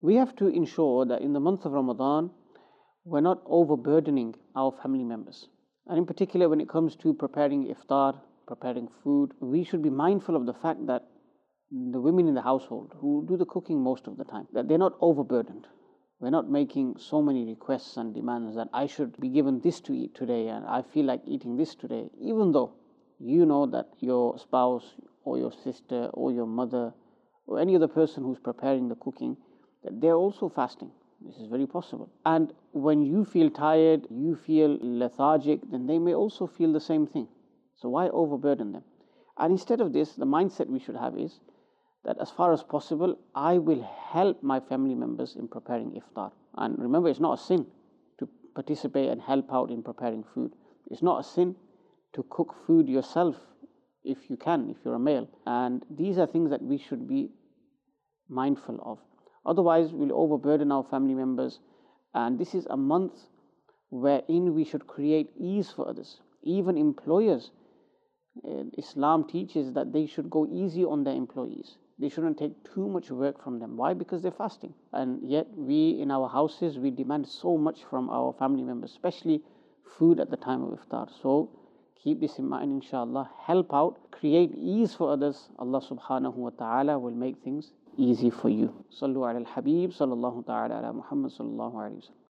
We have to ensure that in the month of Ramadan, we're not overburdening our family members. And in particular, when it comes to preparing iftar, preparing food, we should be mindful of the fact that the women in the household who do the cooking most of the time, that they're not overburdened. We're not making so many requests and demands that I should be given this to eat today and I feel like eating this today, even though you know that your spouse or your sister or your mother or any other person who's preparing the cooking, that they're also fasting. This is very possible. And when you feel tired, you feel lethargic, then they may also feel the same thing. So why overburden them? And instead of this, the mindset we should have is that as far as possible, I will help my family members in preparing iftar. And remember, it's not a sin to participate and help out in preparing food. It's not a sin to cook food yourself if you can, if you're a male. And these are things that we should be mindful of. Otherwise, we'll overburden our family members. And this is a month wherein we should create ease for others. Even employers, Islam teaches that they should go easy on their employees. They shouldn't take too much work from them. Why? Because they're fasting. And yet we, in our houses, we demand so much from our family members, especially food at the time of iftar. So keep this in mind, inshallah. Help out, create ease for others. Allah subhanahu wa ta'ala will make things easy for you. Sallu ala al-Habib, sallallahu ta'ala ala Muhammad sallallahu alayhi wa sallam.